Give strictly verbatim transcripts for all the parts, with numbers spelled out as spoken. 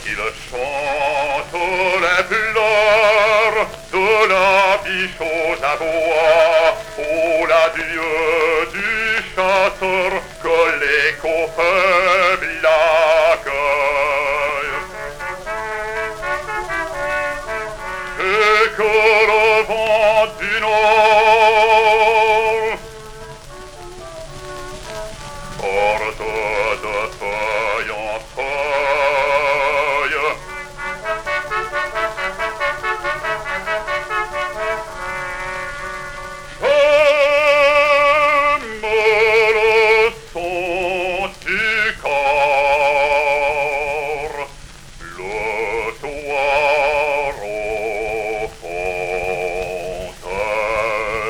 Il chante les pleurs de la bichose à bois, ô l'adieu du chasseur que l'écho faible l'accueille. Et que le vent du nord porte de feuille en feuille j'aime le son du corps, le soir au fond des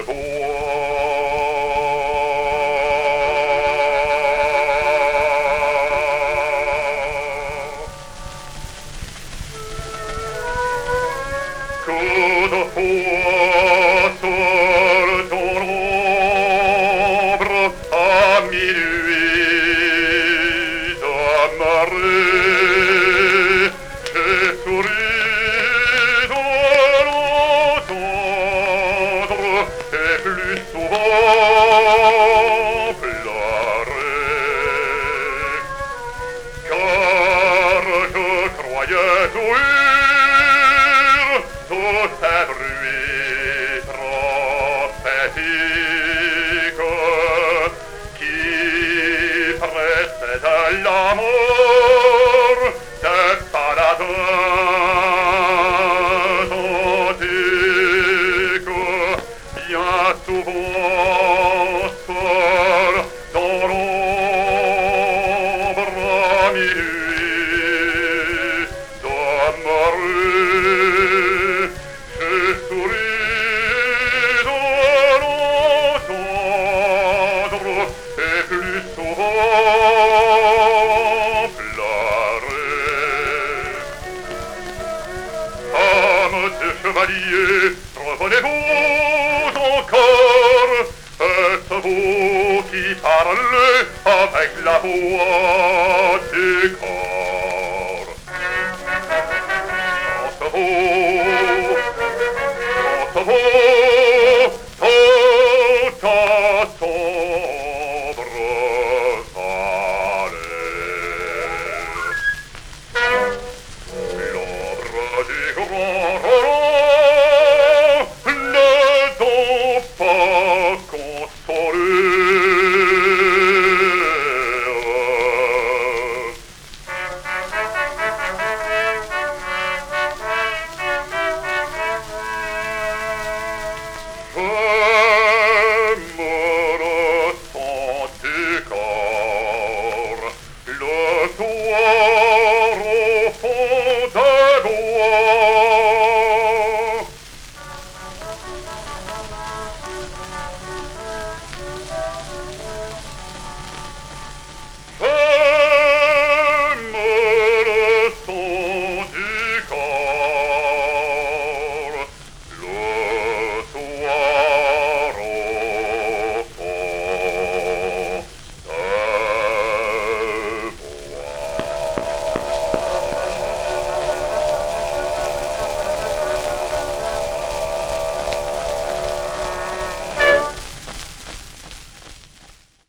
coup de fouet sur ton ombre à minuit d'amarrer. J'ai souri de l'entendre et plus souvent pleuré, car je croyais ouïr tous ces bruits prophétiques qui précèdent la mort des paladins antiques, bien souvent seuls dans l'ombre à minuit d'amarrer. J'ai souri de l'entendre et plus souvent pleuré. Âme de chevalier, revenez-vous encore? Est-ce vous qui parlez avec la voix du corps?